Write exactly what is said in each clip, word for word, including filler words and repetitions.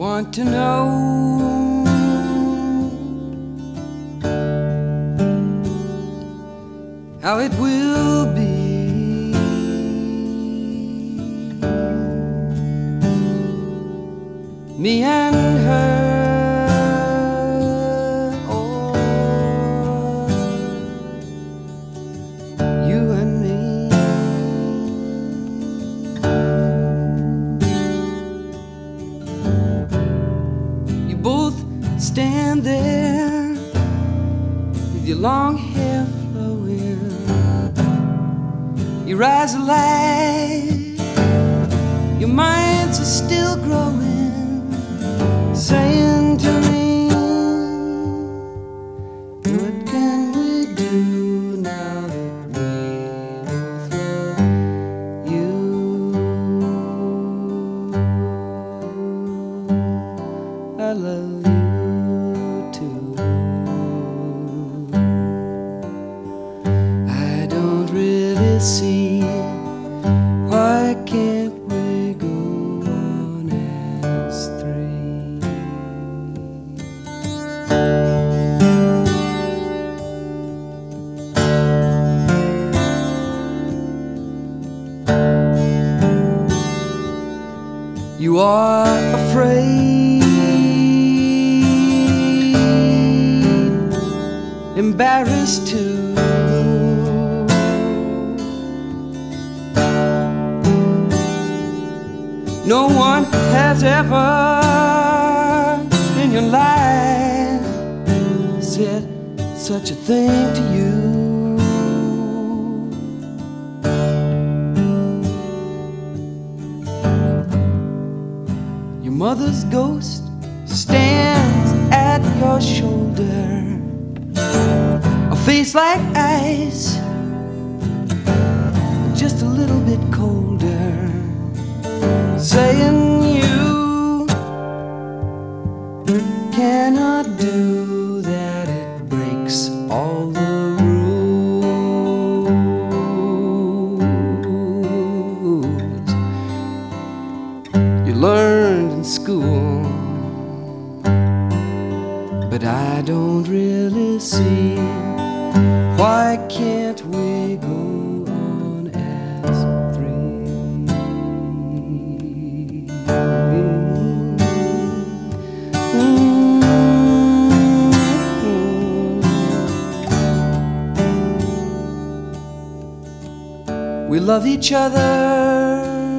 want to know how it will be. Me and her, or you and me. You both stand there with your long hair flowing, your eyes are light, your minds are still growing, saying to me, what can we do now that we both love you? I love you too. I don't really see why can't we go on as three. You are afraid, embarrassed too. No one has ever in your life said such a thing to you. Your mother's ghost stands at your shoulder, a face like ice, just a little bit colder, saying you cannot do that, it breaks all the rules you learned in school. But I don't really see why can't we go on as three. We love each other,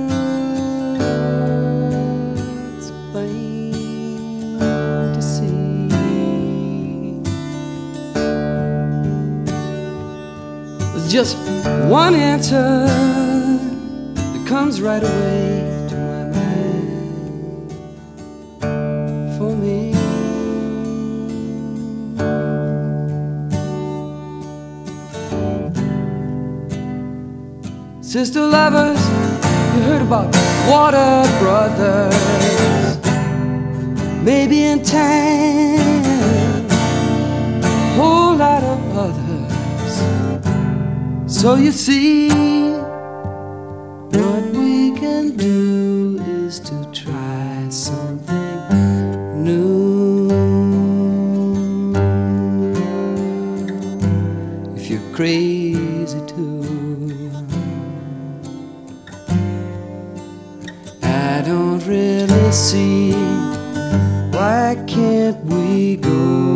it's plain to see. There's just one answer that comes right away to my mind. For me, sister lovers, you heard about water brothers. Maybe in time, whole lot of others. So you see, what we can do is to try something new. If you're crazy too, I don't really see why can't we go